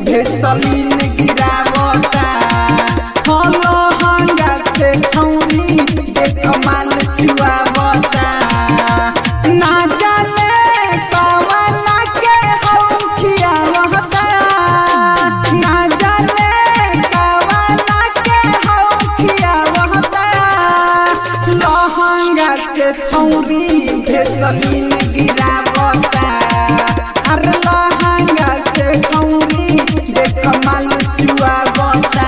Vaseline गिरावता हलो हंगा से छौरी देख माल चुआवता ना जाने कवना के हौखिया वहता ना जाने कवना के हौखिया वहता लहंगा से छौरी भेसलीन गिरावता अरे लहंगा से छौरी देख माल चुआवता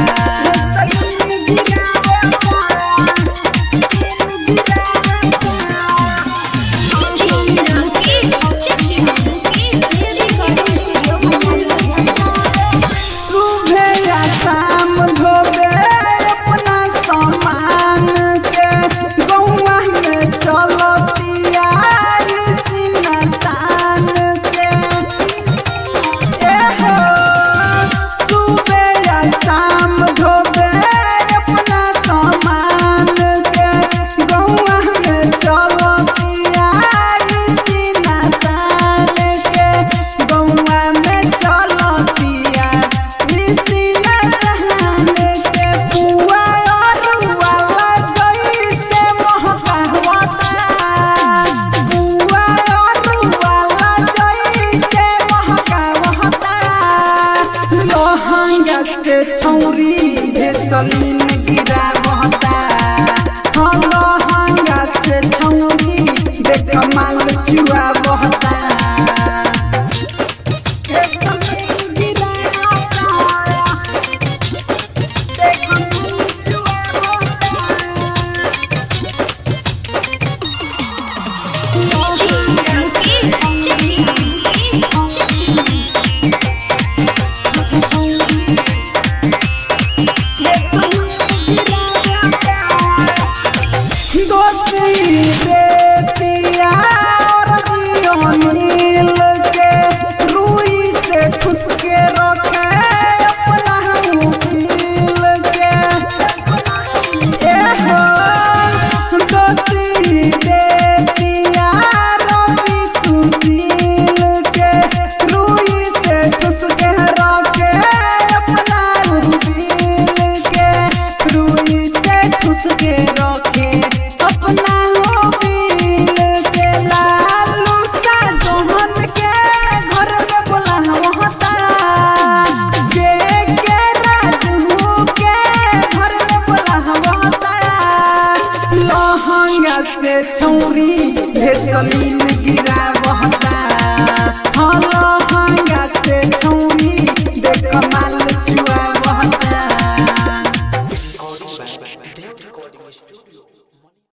छौरी भेसलीन गिरावता हलो हंगा से छौरी देख माल चुआवता से छौरी भेसलीन गिरा